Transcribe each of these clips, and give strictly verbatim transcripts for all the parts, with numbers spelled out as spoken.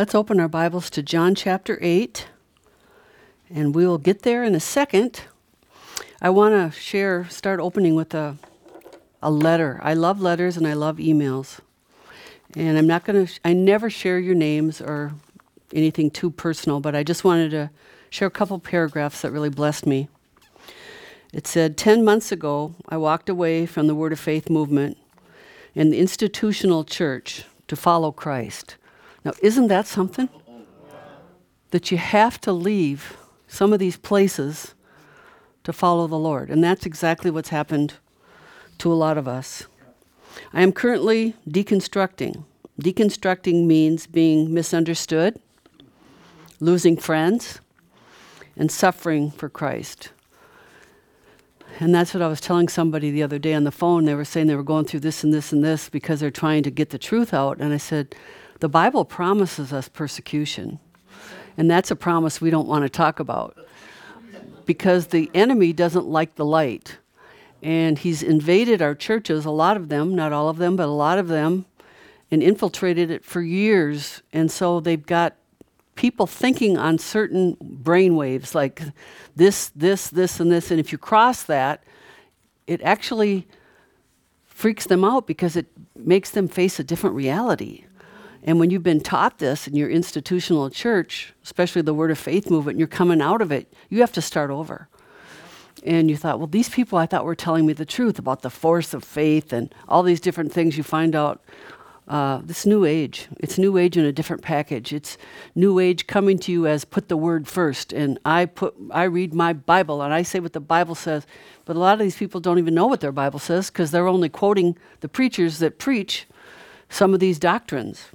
Let's open our Bibles to John chapter eight, and we will get there in a second. I want to share, start opening with a, a letter. I love letters and I love emails. And I'm not going to, I never share your names or anything too personal, but I just wanted to share a couple paragraphs that really blessed me. It said, ten months ago, I walked away from the Word of Faith movement and the institutional church to follow Christ. Now, isn't that something? That you have to leave some of these places to follow the Lord. And that's exactly what's happened to a lot of us. I am currently deconstructing. Deconstructing means being misunderstood, losing friends, and suffering for Christ. And that's what I was telling somebody the other day on the phone. They were saying they were going through this and this and this because they're trying to get the truth out. And I said, the Bible promises us persecution. And that's a promise we don't want to talk about. Because the enemy doesn't like the light. And he's invaded our churches, a lot of them, not all of them, but a lot of them, and infiltrated it for years. And so they've got people thinking on certain brain waves, like this, this, this, and this. And if you cross that, it actually freaks them out because it makes them face a different reality. And when you've been taught this in your institutional church, especially the Word of Faith movement, and you're coming out of it, you have to start over. And you thought, well, these people I thought were telling me the truth about the force of faith and all these different things. You find out uh, this new age. It's new age in a different package. It's new age coming to you as put the Word first. And I put, I read my Bible and I say what the Bible says. But a lot of these people don't even know what their Bible says because they're only quoting the preachers that preach some of these doctrines.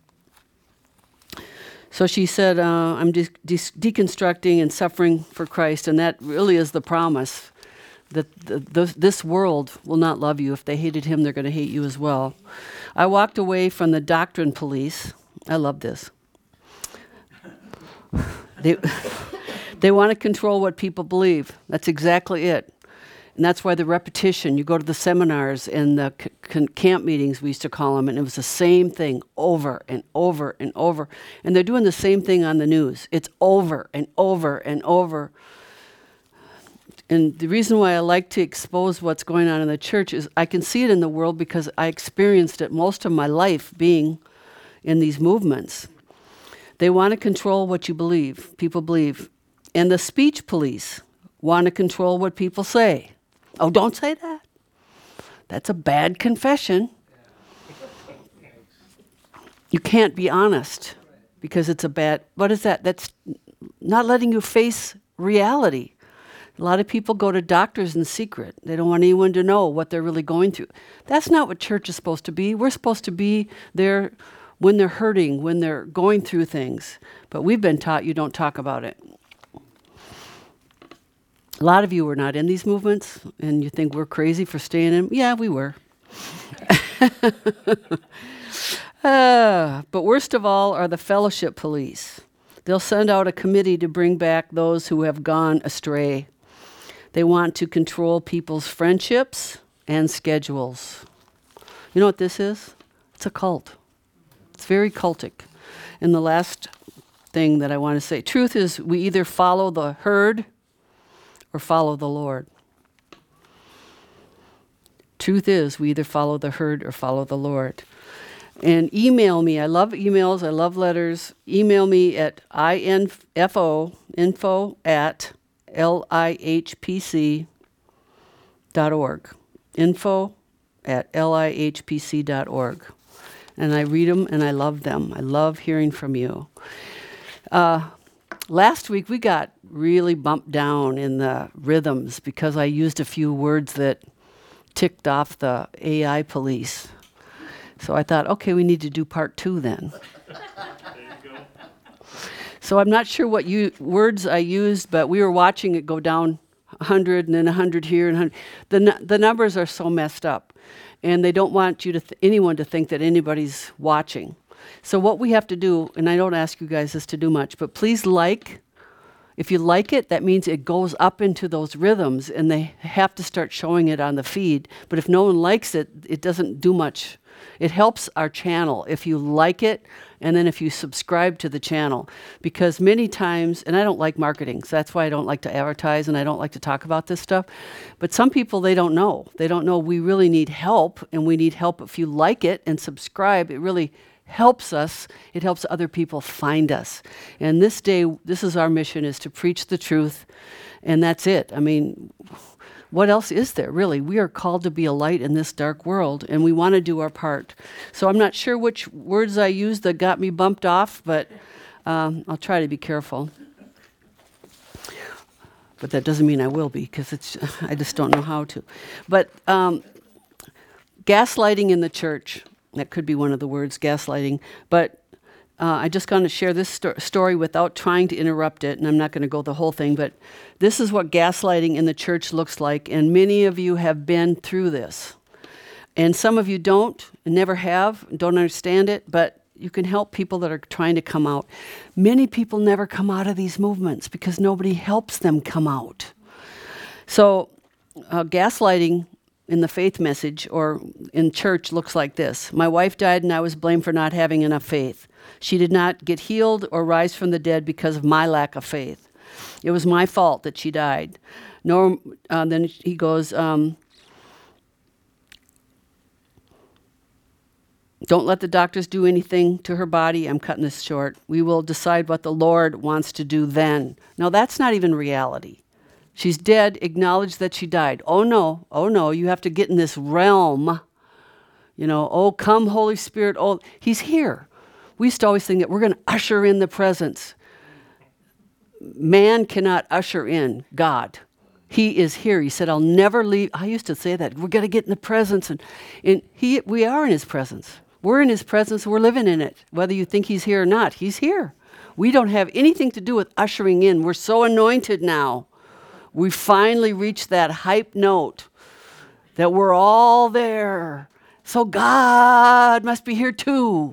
So she said, uh, I'm de- de- deconstructing and suffering for Christ, and that really is the promise that the, the, this world will not love you. If they hated him, they're going to hate you as well. I walked away from the doctrine police. I love this. They, they want to control what people believe. That's exactly it. And that's why the repetition, you go to the seminars and the c- c- camp meetings, we used to call them, and it was the same thing over and over and over. And they're doing the same thing on the news. It's over and over and over. And the reason why I like to expose what's going on in the church is I can see it in the world because I experienced it most of my life being in these movements. They want to control what you believe, people believe. And the speech police want to control what people say. Oh, don't say that. That's a bad confession. You can't be honest because it's a bad, what is that? That's not letting you face reality. A lot of people go to doctors in secret. They don't want anyone to know what they're really going through. That's not what church is supposed to be. We're supposed to be there when they're hurting, when they're going through things. But we've been taught you don't talk about it. A lot of you were not in these movements, and you think we're crazy for staying in. Yeah, we were. uh, but worst of all are the fellowship police. They'll send out a committee to bring back those who have gone astray. They want to control people's friendships and schedules. You know what this is? It's a cult. It's very cultic. And the last thing that I want to say, truth is we either follow the herd or follow the Lord. Truth is, we either follow the herd or follow the Lord. And email me. I love emails. I love letters. Email me at info, info at lihpc dot org. Info at lihpc dot org. And I read them and I love them. I love hearing from you. Uh, Last week, we got really bumped down in the rhythms because I used a few words that ticked off the A I police. So I thought, okay, we need to do part two then. There you go. So I'm not sure what you, words I used, but we were watching it go down one hundred and then one hundred here and one hundred. The, the numbers are so messed up, and they don't want you to th- anyone to think that anybody's watching. So what we have to do, and I don't ask you guys this to do much, but please like If you like it, that means it goes up into those rhythms and they have to start showing it on the feed. But if no one likes it, it doesn't do much. It helps our channel if you like it and then if you subscribe to the channel. Because many times, and I don't like marketing, so that's why I don't like to advertise and I don't like to talk about this stuff. But some people, they don't know. They don't know we really need help, and we need help if you like it and subscribe. It really helps us. It helps other people find us. And this day, this is our mission, is to preach the truth, and that's it. I mean, what else is there, really? We are called to be a light in this dark world, and we want to do our part. So I'm not sure which words I used that got me bumped off, but um, I'll try to be careful. But that doesn't mean I will be, because it's I just don't know how to. But um, gaslighting in the church. That could be one of the words, gaslighting. But uh, I just going to share this sto- story without trying to interrupt it, and I'm not going to go the whole thing, but this is what gaslighting in the church looks like, and many of you have been through this. And some of you don't, and never have, don't understand it, but you can help people that are trying to come out. Many people never come out of these movements because nobody helps them come out. So uh, gaslighting in the faith message or in church looks like this. My wife died and I was blamed for not having enough faith. She did not get healed or rise from the dead because of my lack of faith. It was my fault that she died. Nor, uh, then he goes, um, don't let the doctors do anything to her body. I'm cutting this short. We will decide what the Lord wants to do then. Now that's not even reality. She's dead, acknowledge that she died. Oh no, oh no, you have to get in this realm. You know, oh come Holy Spirit, oh, he's here. We used to always think that we're going to usher in the presence. Man cannot usher in God. He is here. He said, I'll never leave. I used to say that. We're going to get in the presence. And, and he, we are in his presence. We're in his presence. We're living in it. Whether you think he's here or not, he's here. We don't have anything to do with ushering in. We're so anointed now. We finally reached that hype note that we're all there. So God must be here too.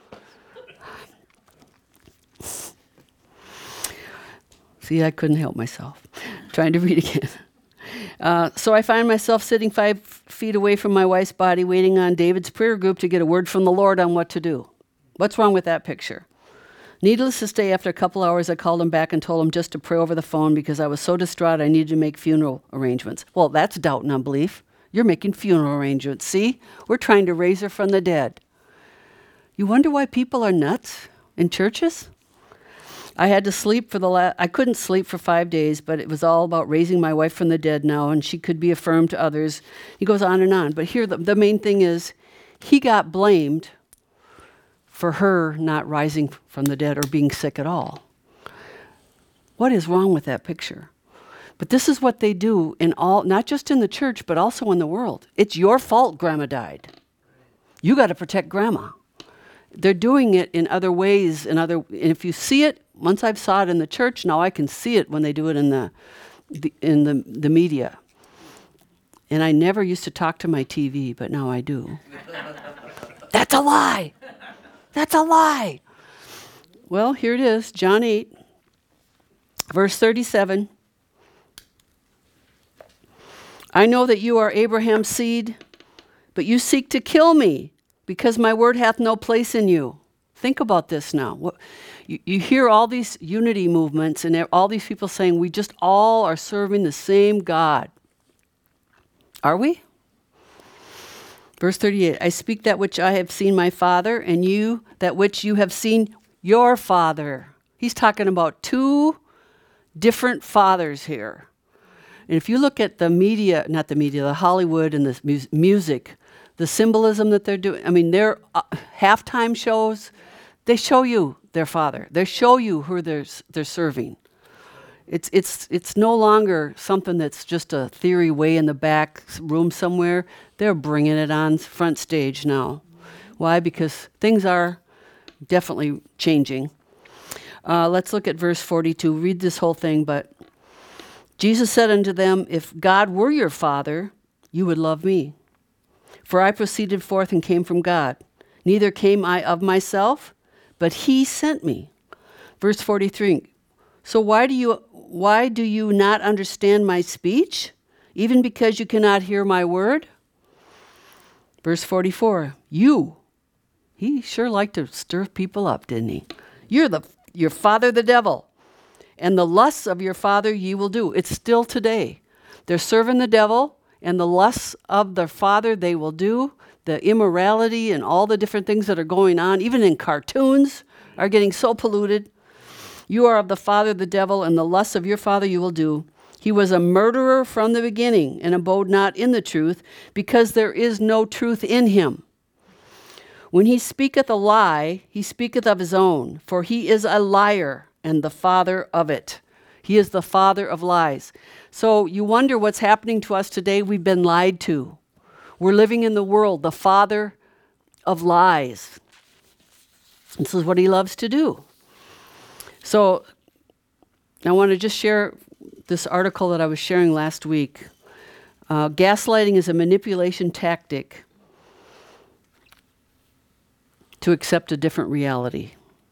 See, I couldn't help myself. Trying to read again. Uh, so I find myself sitting five feet away from my wife's body, waiting on David's prayer group to get a word from the Lord on what to do. What's wrong with that picture? Needless to say, after a couple hours, I called him back and told him just to pray over the phone because I was so distraught I needed to make funeral arrangements. Well, that's doubt and unbelief. You're making funeral arrangements. See? We're trying to raise her from the dead. You wonder why people are nuts in churches? I had to sleep for the last, I couldn't sleep for five days, but it was all about raising my wife from the dead now, and she could be affirmed to others. He goes on and on. But here, the, the main thing is, he got blamed for her not rising from the dead or being sick at all. What is wrong with that picture? But this is what they do in all, not just in the church, but also in the world. It's your fault Grandma died. You got to protect Grandma. They're doing it in other ways, in other. And if you see it, once I've saw it in the church, now I can see it when they do it in the, the in the the media. And I never used to talk to my T V, but now I do. That's a lie. That's a lie. Well, here it is, John eight, verse thirty-seven. I know that you are Abraham's seed, but you seek to kill me, because my word hath no place in you. Think about this now. What, you, you hear all these unity movements and all these people saying we just all are serving the same God. Are we? Verse thirty-eight, I speak that which I have seen my Father, and you that which you have seen your Father. He's talking about two different fathers here. And if you look at the media, not the media, the Hollywood and the mu- music, the symbolism that they're doing, I mean, their uh, halftime shows, they show you their father. They show you who they're, they're serving. It's it's it's no longer something that's just a theory way in the back room somewhere. They're bringing it on front stage now. Why? Because things are definitely changing. Uh, let's look at verse forty-two. Read this whole thing. But Jesus said unto them, if God were your Father, you would love me. For I proceeded forth and came from God. Neither came I of myself, but he sent me. Verse forty-three. So why do you why do you not understand my speech, even because you cannot hear my word? Verse forty-four, you. He sure liked to stir people up, didn't he? You're the your father, the devil, and the lusts of your father ye will do. It's still today. They're serving the devil, and the lusts of their father they will do. The immorality and all the different things that are going on, even in cartoons, are getting so polluted. You are of the father, the devil, and the lusts of your father you will do. He was a murderer from the beginning and abode not in the truth, because there is no truth in him. When he speaketh a lie, he speaketh of his own, for he is a liar and the father of it. He is the father of lies. So you wonder what's happening to us today. We've been lied to. We're living in the world, the father of lies. This is what he loves to do. So I want to just share this article that I was sharing last week. Uh, gaslighting is a manipulation tactic to accept a different reality.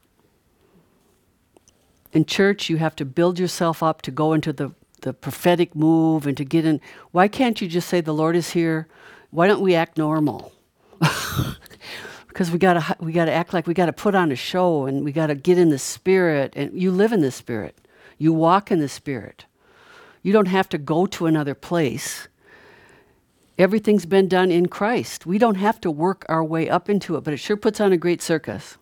In church, you have to build yourself up to go into the, the prophetic move and to get in. Why can't you just say, the Lord is here? Why don't we act normal? Because we gotta we gotta act like we gotta put on a show, and we gotta get in the spirit. And you live in the spirit. You walk in the spirit. You don't have to go to another place. Everything's been done in Christ. We don't have to work our way up into it, but it sure puts on a great circus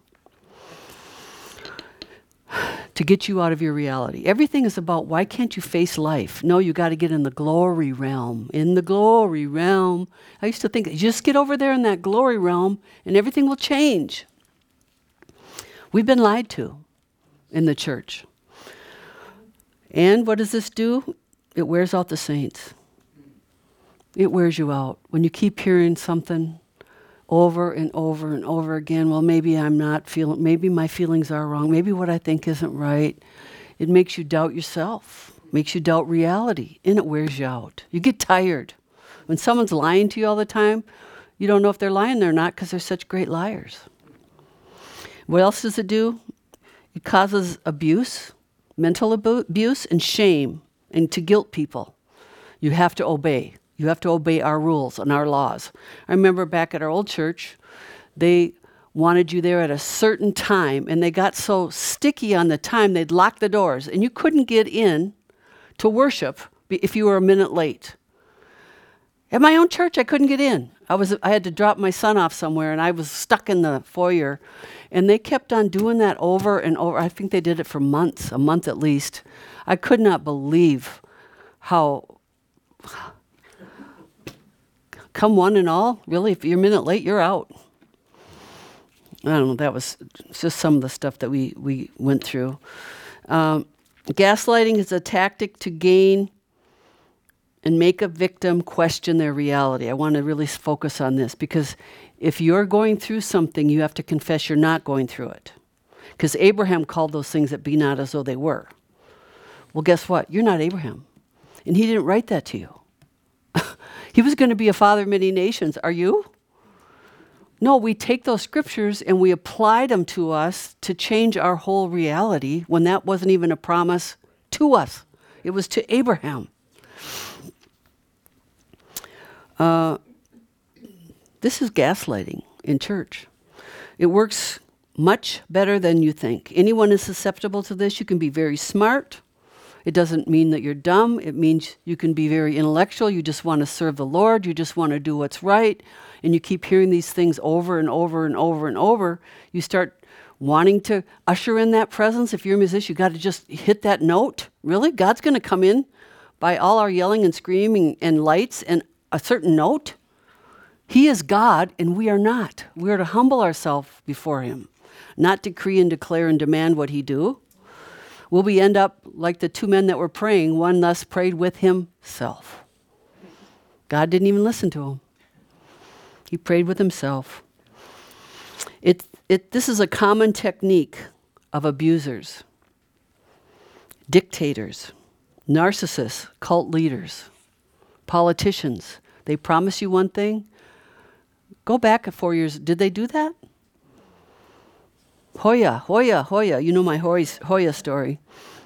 to get you out of your reality. Everything is about, why can't you face life? No, you got to get in the glory realm. In the glory realm. I used to think, just get over there in that glory realm and everything will change. We've been lied to in the church. And what does this do? It wears out the saints. It wears you out. When you keep hearing something over and over and over again, well, maybe I'm not feeling, maybe my feelings are wrong, maybe what I think isn't right. It makes you doubt yourself, makes you doubt reality, and it wears you out. You get tired. When someone's lying to you all the time, you don't know if they're lying or not because they're such great liars. What else does it do? It causes abuse, mental abu- abuse, and shame, and to guilt people. You have to obey. You have to obey our rules and our laws. I remember back at our old church, they wanted you there at a certain time, and they got so sticky on the time, they'd lock the doors, and you couldn't get in to worship if you were a minute late. At my own church, I couldn't get in. I was I had to drop my son off somewhere, and I was stuck in the foyer, and they kept on doing that over and over. I think they did it for months, a month at least. I could not believe how... Come one and all, really, if you're a minute late, you're out. I don't know, that was just some of the stuff that we, we went through. Um, gaslighting is a tactic to gain and make a victim question their reality. I want to really focus on this, because if you're going through something, you have to confess you're not going through it. Because Abraham called those things that be not as though they were. Well, guess what? You're not Abraham. And he didn't write that to you. He was going to be a father of many nations. Are you? No, we take those scriptures and we apply them to us to change our whole reality when that wasn't even a promise to us. It was to Abraham. Uh, this is gaslighting in church. It works much better than you think. Anyone is susceptible to this. You can be very smart. It doesn't mean that you're dumb. It means you can be very intellectual. You just want to serve the Lord. You just want to do what's right. And you keep hearing these things over and over and over and over. You start wanting to usher in that presence. If you're a musician, you got to just hit that note. Really? God's going to come in by all our yelling and screaming and lights and a certain note? He is God and we are not. We are to humble ourselves before him, not decree and declare and demand what he do. Will we end up like the two men that were praying? One thus prayed with himself. God didn't even listen to him. He prayed with himself. It, it, this is a common technique of abusers, dictators, narcissists, cult leaders, politicians. They promise you one thing. Go back four years. Did they do that? Hoya, Hoya, Hoya. You know my Hoya, Hoya story.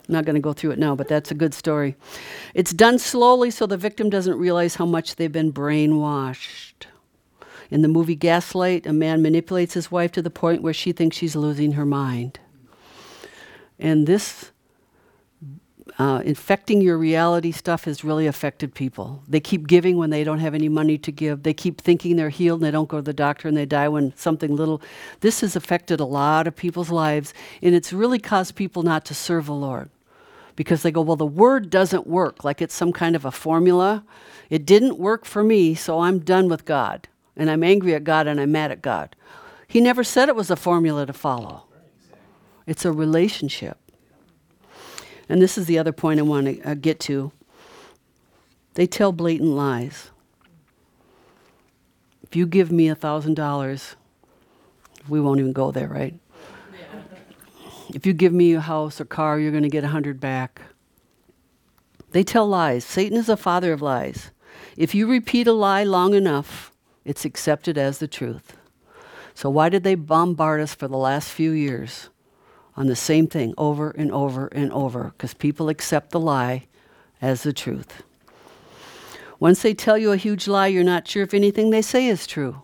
I'm not going to go through it now, but that's a good story. It's done slowly so the victim doesn't realize how much they've been brainwashed. In the movie Gaslight, a man manipulates his wife to the point where she thinks she's losing her mind. And this uh, infecting your reality stuff has really affected people. They keep giving when they don't have any money to give. They keep thinking they're healed and they don't go to the doctor and they die when something little. This has affected a lot of people's lives, and it's really caused people not to serve the Lord. Because they go, well, the word doesn't work, like it's some kind of a formula. It didn't work for me, so I'm done with God. And I'm angry at God and I'm mad at God. He never said it was a formula to follow. It's a relationship. And this is the other point I want to uh, get to. They tell blatant lies. If you give me a thousand dollars, we won't even go there, right? If you give me a house or car, you're going to get a hundred back. They tell lies. Satan is a father of lies. If you repeat a lie long enough, it's accepted as the truth. So why did they bombard us for the last few years on the same thing over and over and over? Because people accept the lie as the truth. Once they tell you a huge lie, you're not sure if anything they say is true.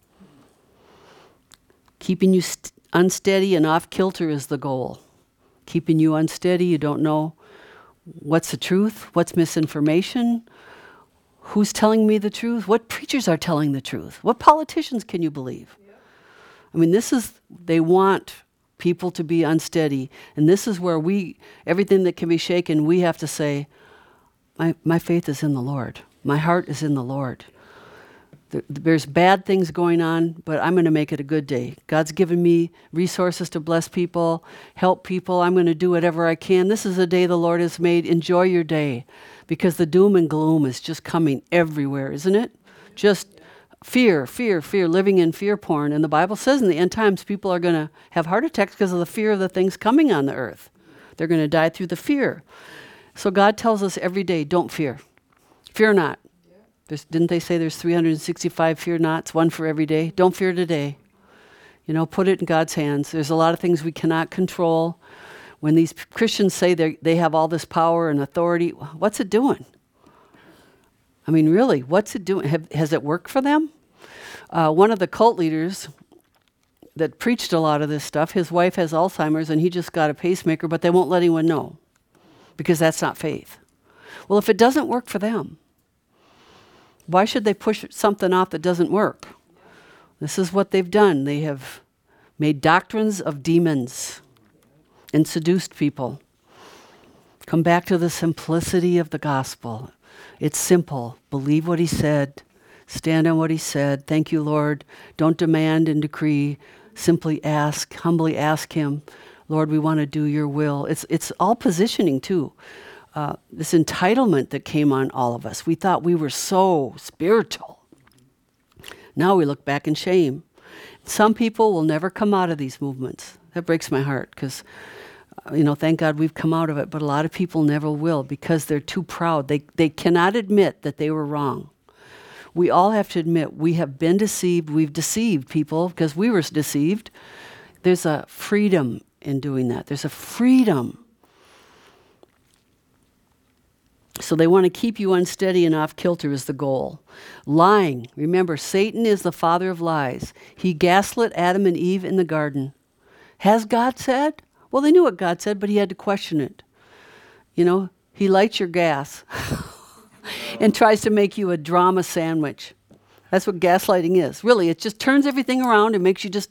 Keeping you st- unsteady and off kilter is the goal. Keeping you unsteady, you don't know what's the truth, what's misinformation, who's telling me the truth, what preachers are telling the truth, what politicians can you believe? Yeah. I mean, this is, they want people to be unsteady, and this is where we, everything that can be shaken, we have to say, my, my faith is in the Lord. My heart is in the Lord. There's bad things going on, but I'm going to make it a good day. God's given me resources to bless people, help people. I'm going to do whatever I can. This is a day the Lord has made. Enjoy your day, because the doom and gloom is just coming everywhere, isn't it? Just fear, fear, fear, living in fear porn. And the Bible says in the end times, people are going to have heart attacks because of the fear of the things coming on the earth. They're going to die through the fear. So God tells us every day, don't fear. Fear not. There's, didn't they say there's three hundred sixty-five fear nots, one for every day? Don't fear today. You know, put it in God's hands. There's a lot of things we cannot control. When these Christians say they they have all this power and authority, what's it doing? I mean, really, what's it doing? Have, has it worked for them? Uh, one of the cult leaders that preached a lot of this stuff, his wife has Alzheimer's and he just got a pacemaker, but they won't let anyone know because that's not faith. Well, if it doesn't work for them, why should they push something off that doesn't work? This is what they've done. They have made doctrines of demons and seduced people. Come back to the simplicity of the gospel. It's simple. Believe what he said. Stand on what he said. Thank you, Lord. Don't demand and decree. Simply ask, humbly ask him, Lord, we want to do your will. It's it's all positioning too. Uh, this entitlement that came on all of us. We thought we were so spiritual. Now we look back in shame. Some people will never come out of these movements. That breaks my heart because, uh, you know, thank God we've come out of it, but a lot of people never will because they're too proud. They they cannot admit that they were wrong. We all have to admit we have been deceived. We've deceived people because we were deceived. There's a freedom in doing that. There's a freedom. So they want to keep you unsteady and off kilter is the goal. Lying. Remember, Satan is the father of lies. He gaslit Adam and Eve in the garden. Has God said? Well, they knew what God said, but he had to question it. You know, he lights your gas and tries to make you a drama sandwich. That's what gaslighting is. Really, it just turns everything around and makes you just...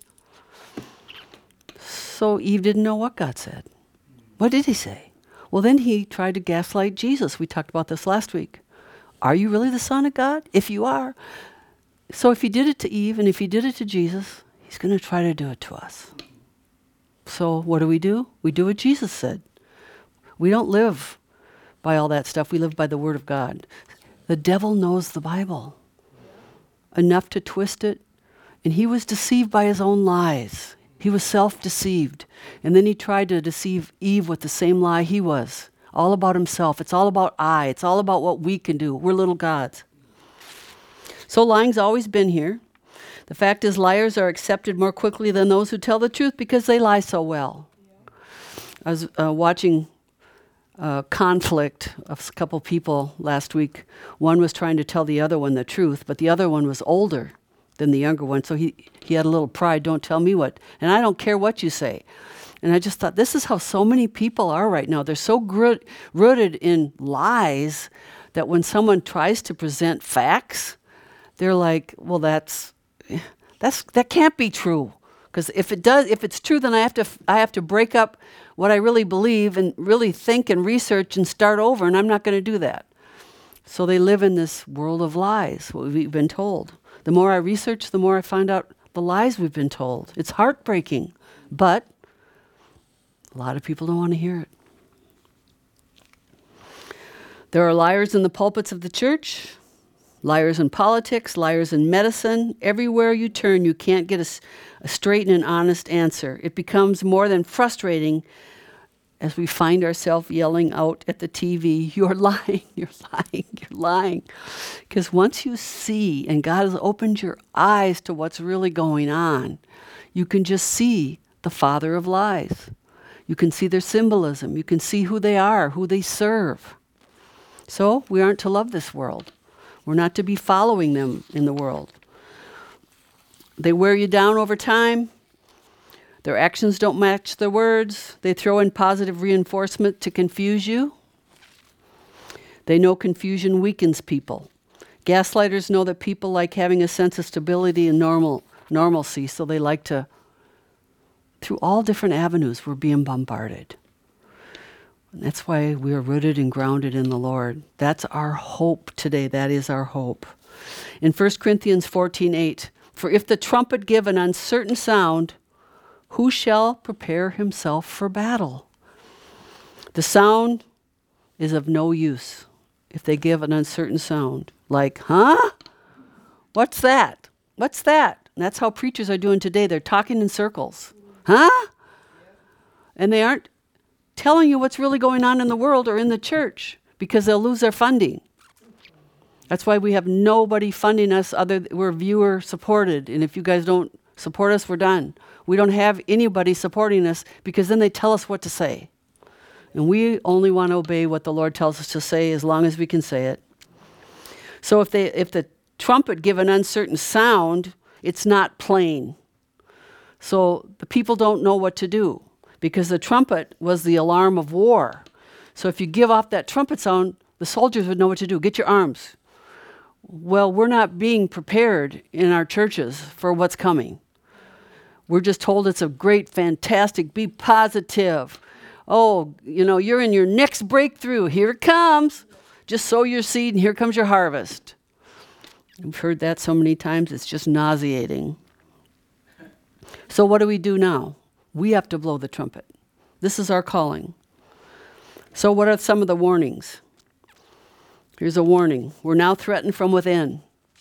So Eve didn't know what God said. What did he say? Well, then he tried to gaslight Jesus. We talked about this last week. Are you really the Son of God? If you are. So if he did it to Eve and if he did it to Jesus, he's going to try to do it to us. So what do we do? We do what Jesus said. We don't live by all that stuff. We live by the Word of God. The devil knows the Bible enough to twist it, and he was deceived by his own lies. He was self-deceived. And then he tried to deceive Eve with the same lie he was. All about himself. It's all about I. It's all about what we can do. We're little gods. So lying's always been here. The fact is liars are accepted more quickly than those who tell the truth because they lie so well. I was uh, watching uh, conflict of a couple people last week. One was trying to tell the other one the truth, but the other one was older than the younger one, so he, he had a little pride. Don't tell me what, and I don't care what you say. And I just thought, this is how so many people are right now. They're so gro- rooted in lies that when someone tries to present facts, they're like, well, that's that's that can't be true. Because if it does, if it's true, then I have to I have to break up what I really believe and really think and research and start over, and I'm not going to do that. So they live in this world of lies, what we've been told. The more I research, the more I find out the lies we've been told. It's heartbreaking, but a lot of people don't want to hear it. There are liars in the pulpits of the church, liars in politics, liars in medicine. Everywhere you turn, you can't get a, a straight and honest answer. It becomes more than frustrating as we find ourselves yelling out at the T V, you're lying, you're lying, you're lying. Because once you see, and God has opened your eyes to what's really going on, you can just see the father of lies. You can see their symbolism. You can see who they are, who they serve. So we aren't to love this world. We're not to be following them in the world. They wear you down over time. Their actions don't match their words. They throw in positive reinforcement to confuse you. They know confusion weakens people. Gaslighters know that people like having a sense of stability and normal normalcy, so they like to, through all different avenues, we're being bombarded. And that's why we are rooted and grounded in the Lord. That's our hope today. That is our hope. In First Corinthians fourteen eight, for if the trumpet give an uncertain sound, who shall prepare himself for battle? The sound is of no use if they give an uncertain sound. Like, huh? What's that? What's that? And that's how preachers are doing today. They're talking in circles. Huh? And they aren't telling you what's really going on in the world or in the church because they'll lose their funding. That's why we have nobody funding us other th- we're viewer supported. And if you guys don't support us, we're done. We don't have anybody supporting us because then they tell us what to say. And we only want to obey what the Lord tells us to say as long as we can say it. So if they if the trumpet give an uncertain sound, it's not plain. So the people don't know what to do because the trumpet was the alarm of war. So if you give off that trumpet sound, the soldiers would know what to do. Get your arms. Well, we're not being prepared in our churches for what's coming. We're just told it's a great, fantastic, be positive. Oh, you know, you're in your next breakthrough. Here it comes. Just sow your seed and here comes your harvest. I've heard that so many times, it's just nauseating. So what do we do now? We have to blow the trumpet. This is our calling. So what are some of the warnings? Here's a warning. We're now threatened from within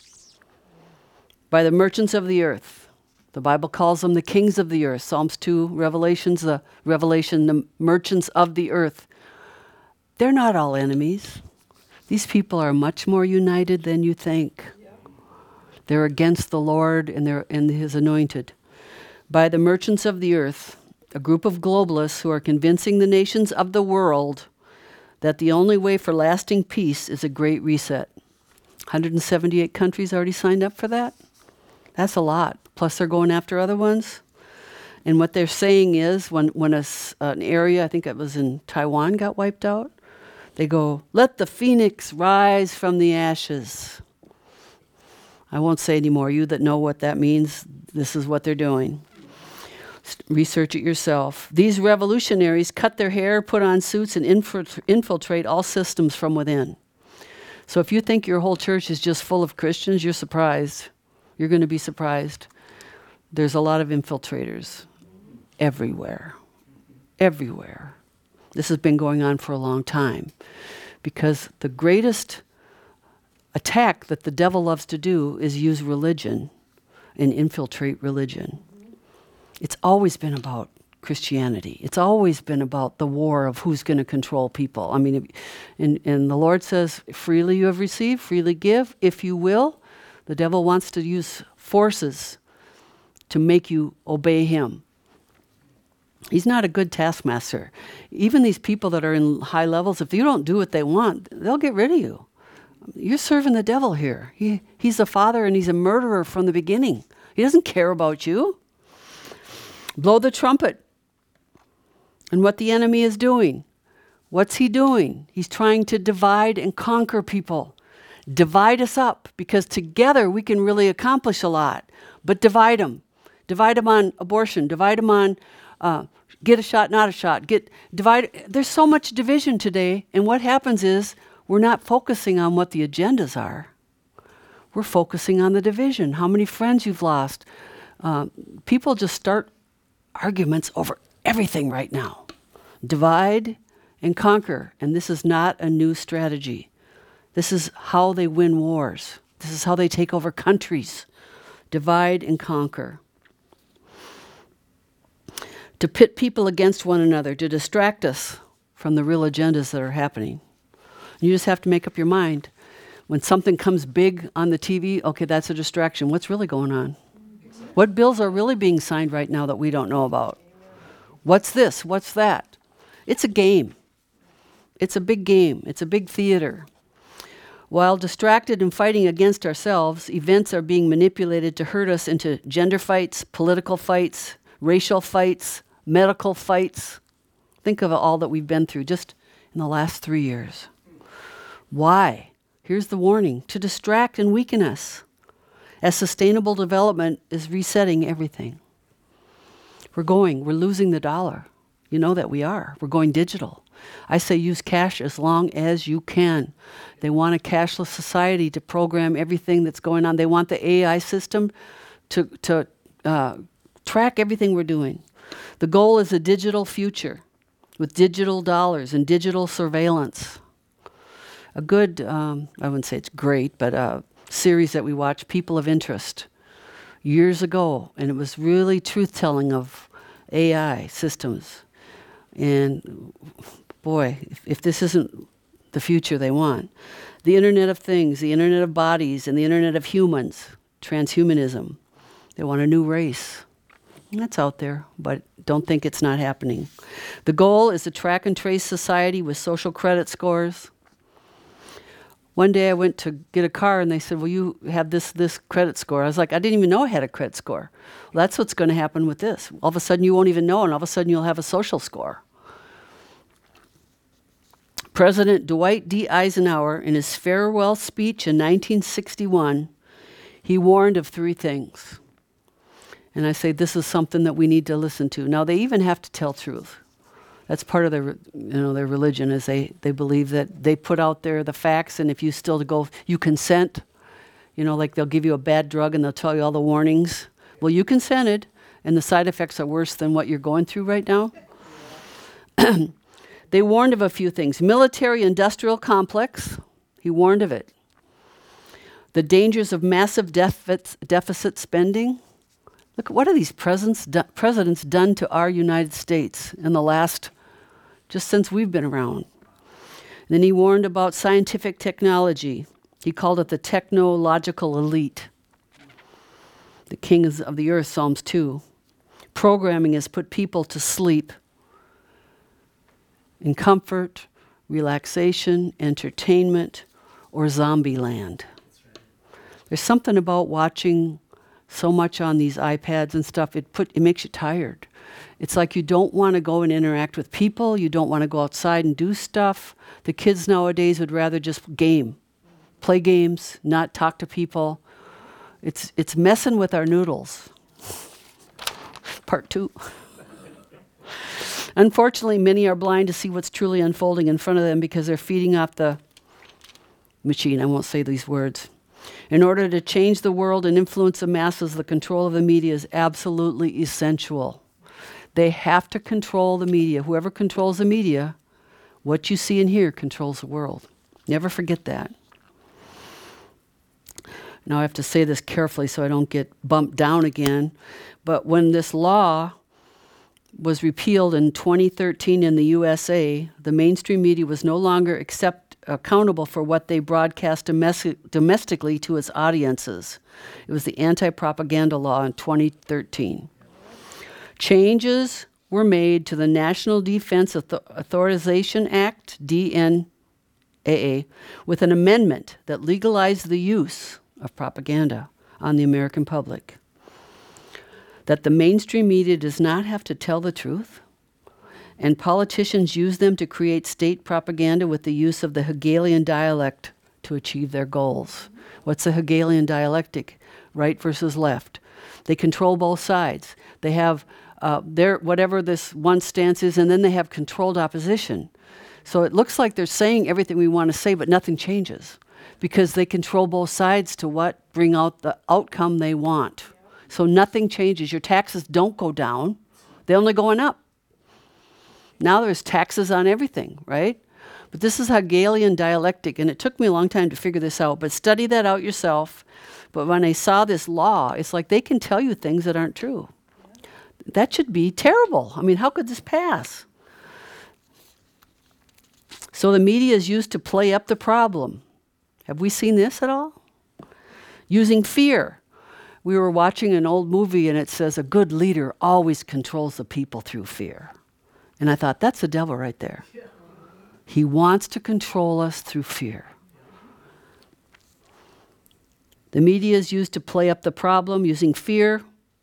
by the merchants of the earth. The Bible calls them the kings of the earth. Psalms two, Revelations, the Revelation, the merchants of the earth. They're not all enemies. These people are much more united than you think. They're against the Lord and, they're, and his anointed. By the merchants of the earth, a group of globalists who are convincing the nations of the world that the only way for lasting peace is a great reset. one hundred seventy-eight countries already signed up for that. That's a lot. Plus they're going after other ones. And what they're saying is when, when a, an area, I think it was in Taiwan, got wiped out, they go, let the phoenix rise from the ashes. I won't say anymore. You that know what that means, this is what they're doing. Research it yourself. These revolutionaries cut their hair, put on suits, and infil- infiltrate all systems from within. So if you think your whole church is just full of Christians, you're surprised. You're going to be surprised. There's a lot of infiltrators everywhere. Everywhere. This has been going on for a long time because the greatest attack that the devil loves to do is use religion and infiltrate religion. It's always been about Christianity. It's always been about the war of who's going to control people. I mean, and, and the Lord says, freely you have received, freely give, if you will. The devil wants to use forces to make you obey him. He's not a good taskmaster. Even these people that are in high levels, if you don't do what they want, they'll get rid of you. You're serving the devil here. He, he's a father and he's a murderer from the beginning. He doesn't care about you. Blow the trumpet. And what the enemy is doing. What's he doing? He's trying to divide and conquer people. Divide us up, because together we can really accomplish a lot. But divide them. Divide them on abortion. Divide them on uh, get a shot, not a shot. Get divide. There's so much division today, and what happens is we're not focusing on what the agendas are. We're focusing on the division. How many friends you've lost. Uh, people just start arguments over everything right now. Divide and conquer. And this is not a new strategy. This is how they win wars. This is how they take over countries. Divide and conquer. To pit people against one another, to distract us from the real agendas that are happening. You just have to make up your mind. When something comes big on the T V, okay, that's a distraction. What's really going on? What bills are really being signed right now that we don't know about? What's this? What's that? It's a game. It's a big game. It's a big theater. While distracted and fighting against ourselves, events are being manipulated to hurt us into gender fights, political fights, racial fights, medical fights. Think of all that we've been through just in the last three years. Why? Here's the warning: to distract and weaken us, as sustainable development is resetting everything. We're going, we're losing the dollar. You know that we are. We're going digital. I say use cash as long as you can. They want a cashless society to program everything that's going on. They want the A I system to, to uh, track everything we're doing. The goal is a digital future with digital dollars and digital surveillance. A good, um, I wouldn't say it's great, but a series that we watched, People of Interest, years ago, and it was really truth-telling of A I systems. And boy, if, if this isn't the future they want. The Internet of Things, the Internet of Bodies, and the Internet of Humans, transhumanism. They want a new race. And that's out there, but don't think it's not happening. The goal is a track and trace society with social credit scores. One day I went to get a car and they said, well, you have this this credit score. I was like, I didn't even know I had a credit score. Well, that's what's going to happen with this. All of a sudden you won't even know, and all of a sudden you'll have a social score. President Dwight D. Eisenhower, in his farewell speech in nineteen sixty-one, he warned of three things. And I say this is something that we need to listen to. Now, they even have to tell truth. That's part of their, you know, their religion, is they, they believe that they put out there the facts, and if you still go, you consent. You know, like they'll give you a bad drug and they'll tell you all the warnings. Well, you consented, and the side effects are worse than what you're going through right now. They warned of a few things. Military-industrial complex, he warned of it. The dangers of massive deficit, deficit spending. Look, what have these presidents, do, presidents done to our United States in the last, just since we've been around? And then he warned about scientific technology. He called it the technological elite. The kings of the earth, Psalms two. Programming has put people to sleep in comfort, relaxation, entertainment, or zombie land. There's something about watching so much on these iPads and stuff, it put it makes you tired. It's like you don't want to go and interact with people, you don't want to go outside and do stuff. The kids nowadays would rather just game, play games, not talk to people. It's it's messing with our noodles. Part two. Unfortunately, many are blind to see what's truly unfolding in front of them because they're feeding off the machine. I won't say these words. In order to change the world and influence the masses, the control of the media is absolutely essential. They have to control the media. Whoever controls the media, what you see and hear controls the world. Never forget that. Now I have to say this carefully so I don't get bumped down again. But when this law was repealed in twenty thirteen in the U S A, the mainstream media was no longer accept, accountable for what they broadcast domestic, domestically to its audiences. It was the anti-propaganda law in twenty thirteen. Changes were made to the National Defense Author- Authorization Act, D N A A, with an amendment that legalized the use of propaganda on the American public. That the mainstream media does not have to tell the truth, and politicians use them to create state propaganda with the use of the Hegelian dialect to achieve their goals. What's the Hegelian dialectic? Right versus left. They control both sides. They have uh, their whatever this one stance is, and then they have controlled opposition. So it looks like they're saying everything we want to say, but nothing changes because they control both sides to what? Bring out the outcome they want. So nothing changes. Your taxes don't go down. They're only going up. Now there's taxes on everything, right? But this is Hegelian dialectic, and it took me a long time to figure this out, but study that out yourself. But when I saw this law, it's like they can tell you things that aren't true. That should be terrible. I mean, how could this pass? So the media is used to play up the problem. Have we seen this at all? Using fear. We were watching an old movie and it says a good leader always controls the people through fear. And I thought, that's the devil right there. He wants to control us through fear. The media is used to play up the problem using fear,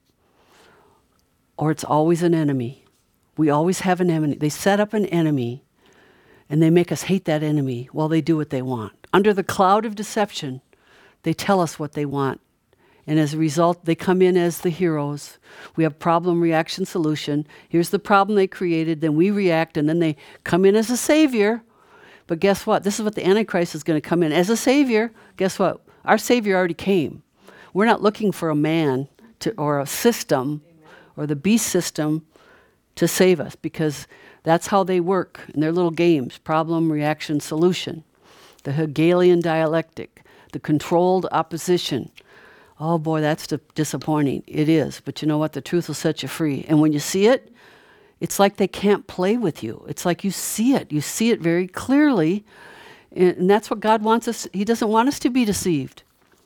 or it's always an enemy. We always have an enemy. They set up an enemy and they make us hate that enemy while they do what they want. Under the cloud of deception, they tell us what they want. And as a result, they come in as the heroes. We have problem, reaction, solution. Here's the problem they created. Then we react, and then they come in as a savior. But guess what? This is what the Antichrist is going to come in as a savior. Guess what? Our savior already came. We're not looking for a man to, or a system or the beast system to save us, because that's how they work in their little games. Problem, reaction, solution. The Hegelian dialectic, the controlled opposition. Oh boy, that's di- disappointing. It is. But you know what? The truth will set you free. And when you see it, it's like they can't play with you. It's like you see it. You see it very clearly. And, and that's what God wants us. He doesn't want us to be deceived.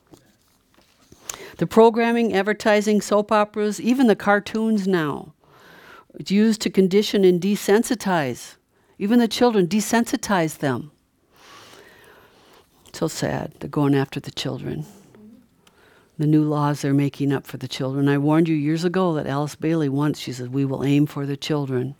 The programming, advertising, soap operas, even the cartoons now, it's used to condition and desensitize. Even the children, desensitize them. So sad. They're going after the children. The new laws they're making up for the children. I warned you years ago that Alice Bailey once, she said, we will aim for the children.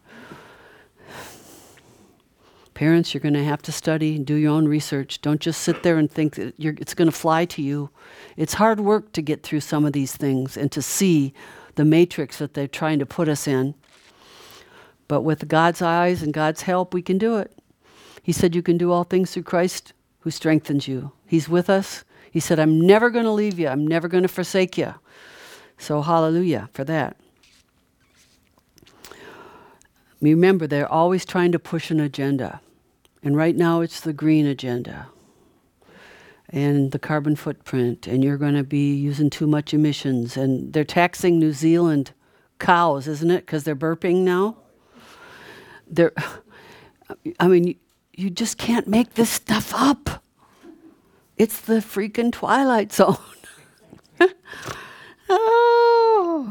Parents, you're going to have to study and do your own research. Don't just sit there and think that you're, it's going to fly to you. It's hard work to get through some of these things and to see the matrix that they're trying to put us in. But with God's eyes and God's help, we can do it. He said you can do all things through Christ who strengthens you. He's with us. He said, I'm never going to leave you. I'm never going to forsake you. So hallelujah for that. Remember, they're always trying to push an agenda. And right now it's the green agenda and the carbon footprint, and you're going to be using too much emissions. And they're taxing New Zealand cows, isn't it? Because they're burping now. They're, I mean, you, you just can't make this stuff up. It's the freaking Twilight Zone. Oh.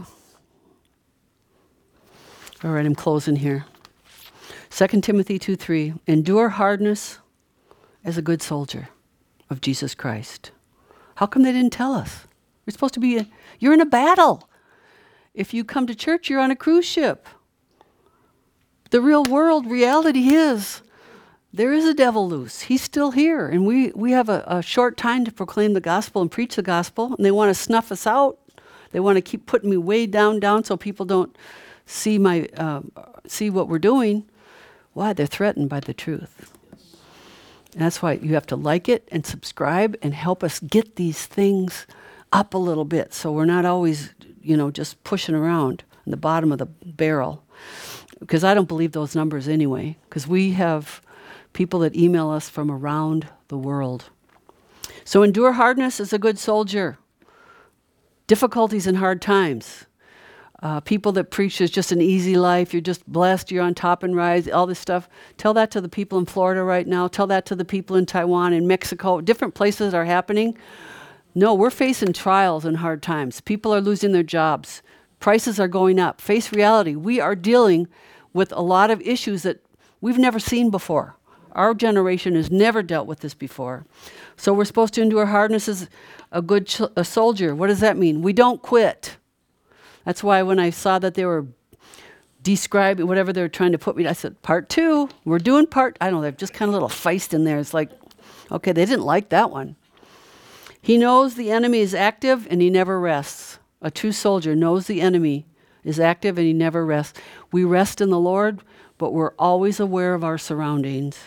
All right, I'm closing here. Second Timothy two three, endure hardness as a good soldier of Jesus Christ. How come they didn't tell us? We're supposed to be, a, you're in a battle. If you come to church, you're on a cruise ship. The real world reality is, there is a devil loose. He's still here. And we, we have a, a short time to proclaim the gospel and preach the gospel. And they want to snuff us out. They want to keep putting me way down, down so people don't see my uh, see what we're doing. Why? They're threatened by the truth. And that's why you have to like it and subscribe and help us get these things up a little bit so we're not always, you know, just pushing around in the bottom of the barrel. Because I don't believe those numbers anyway. Because we have people that email us from around the world. So endure hardness as a good soldier. Difficulties and hard times. Uh, people that preach there's just an easy life, you're just blessed, you're on top and rise, all this stuff. Tell that to the people in Florida right now. Tell that to the people in Taiwan, in Mexico. Different places are happening. No, we're facing trials and hard times. People are losing their jobs. Prices are going up. Face reality. We are dealing with a lot of issues that we've never seen before. Our generation has never dealt with this before. So we're supposed to endure hardness as a good ch- a soldier. What does that mean? We don't quit. That's why when I saw that they were describing whatever they were trying to put me, I said, part two, we're doing part, I don't know, they're just kind of a little feist in there. It's like, okay, they didn't like that one. He knows the enemy is active and he never rests. A true soldier knows the enemy is active and he never rests. We rest in the Lord, but we're always aware of our surroundings.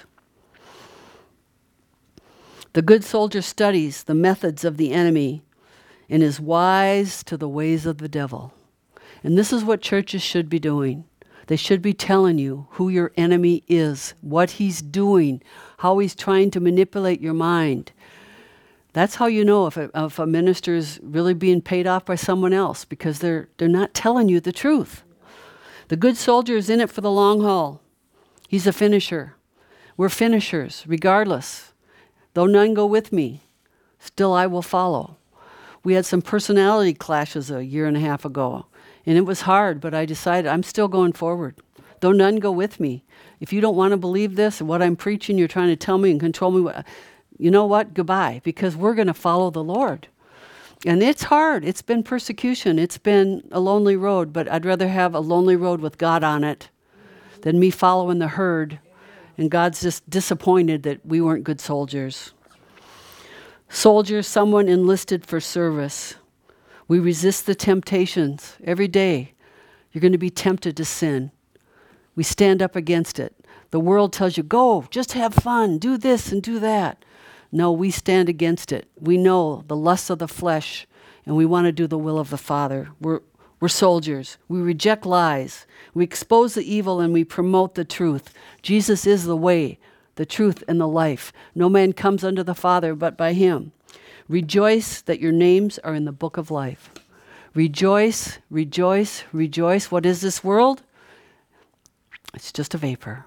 The good soldier studies the methods of the enemy and is wise to the ways of the devil. And this is what churches should be doing. They should be telling you who your enemy is, what he's doing, how he's trying to manipulate your mind. That's how you know if a, if a minister is really being paid off by someone else, because they're they're not telling you the truth. The good soldier is in it for the long haul. He's a finisher. We're finishers, regardless. Though none go with me, still I will follow. We had some personality clashes a year and a half ago, and it was hard, but I decided I'm still going forward. Though none go with me. If you don't want to believe this and what I'm preaching, you're trying to tell me and control me, you know what? Goodbye, because we're going to follow the Lord. And it's hard. It's been persecution. It's been a lonely road, but I'd rather have a lonely road with God on it than me following the herd. And God's just disappointed that we weren't good soldiers. Soldier, someone enlisted for service. We resist the temptations every day. You're going to be tempted to sin. We stand up against it. The world tells you, go, just have fun, do this and do that. No, we stand against it. We know the lusts of the flesh, and we want to do the will of the Father. We're, we're soldiers. We reject lies. We expose the evil, and we promote the truth. Jesus is the way, the truth, and the life. No man comes unto the Father but by him. Rejoice that your names are in the book of life. Rejoice, rejoice, rejoice. What is this world? It's just a vapor.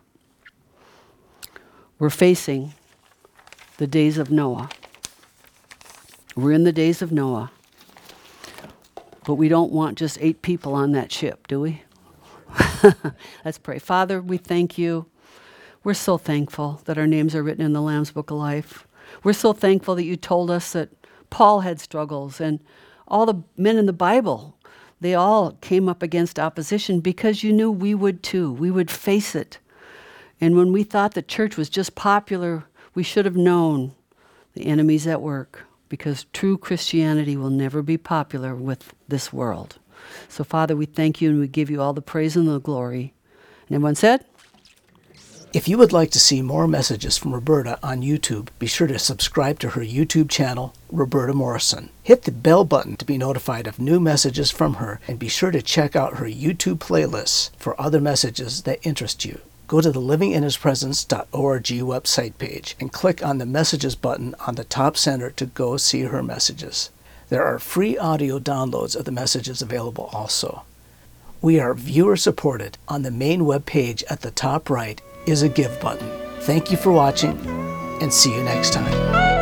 We're facing the days of Noah. We're in the days of Noah. But we don't want just eight people on that ship, do we? Let's pray. Father, we thank you. We're so thankful that our names are written in the Lamb's Book of Life. We're so thankful that you told us that Paul had struggles, and all the men in the Bible, they all came up against opposition because you knew we would too. We would face it. And when we thought the church was just popular, we should have known the enemy's at work, because true Christianity will never be popular with this world. So, Father, we thank you and we give you all the praise and the glory. And everyone said? If you would like to see more messages from Roberta on YouTube, be sure to subscribe to her YouTube channel, Roberta Morrison. Hit the bell button to be notified of new messages from her, and be sure to check out her YouTube playlists for other messages that interest you. Go to the living in his presence dot org website page and click on the Messages button on the top center to go see her messages. There are free audio downloads of the messages available also. We are viewer supported. On the main web page at the top right is a Give button. Thank you for watching, and see you next time.